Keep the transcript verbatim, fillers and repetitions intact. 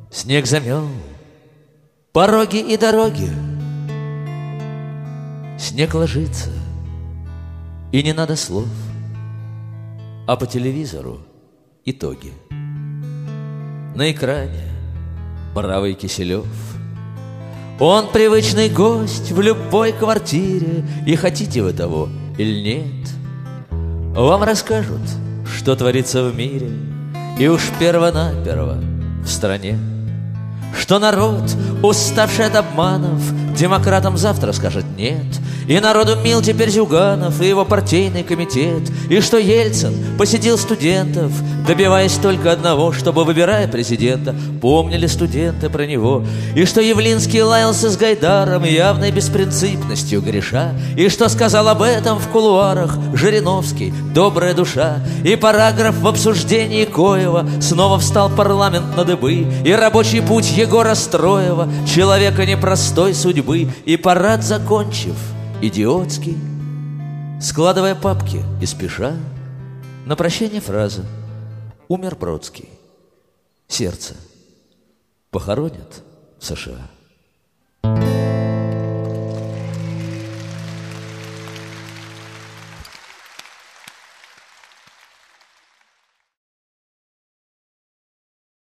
Снег замел пороги и дороги, снег ложится, и не надо слов, а по телевизору итоги. На экране бравый Киселев. Он привычный гость в любой квартире, и хотите вы того или нет, вам расскажут, что творится в мире, и уж перво-наперво в стране. Что народ, уставший от обманов, демократам завтра скажет нет, и народу мил теперь Зюганов и его партийный комитет, и что Ельцин посетил студентов, добиваясь только одного, чтобы, выбирая президента, помнили студенты про него, и что Явлинский лаялся с Гайдаром, явной беспринципностью греша, и что сказал об этом в кулуарах Жириновский, добрая душа, и параграф в обсуждении коего снова встал парламент на дыбы, и рабочий путь Егора Строева, человека непростой судьбы, и парад закончив, идиотский, складывая папки и спеша, на прощание фраза: умер Бродский, сердце похоронят в США.